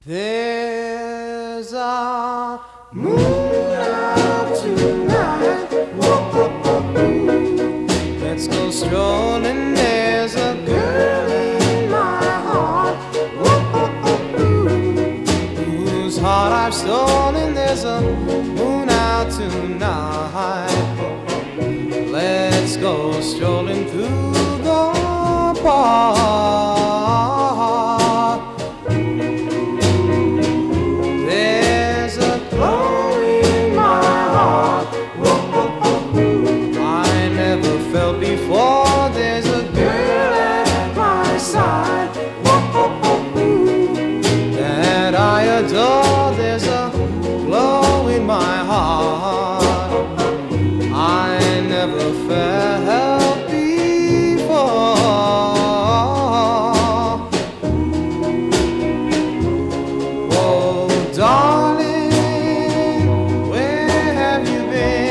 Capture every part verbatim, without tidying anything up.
There's a moon out tonight. Whoa, let's go strolling. There's a girl in my heart. Whoa, whose heart I've stolen. There's a moon out tonight. Let's go strolling through the park. Before there's a girl at my side that I adore. There's a glow in my heart I never felt before. Oh, darling, where have you been?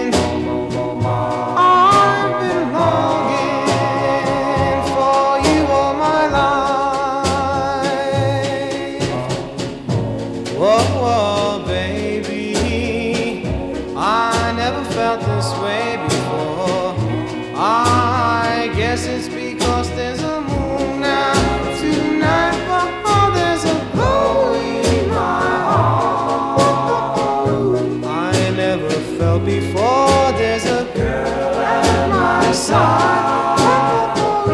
Whoa, whoa, baby, I never felt this way before. I guess it's because there's a moon out tonight. Oh, there's a glow in my heart I never felt before. There's a girl at my side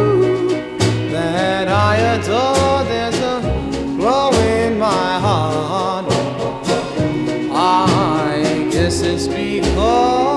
that I adore. There's a glow in my heart. It's because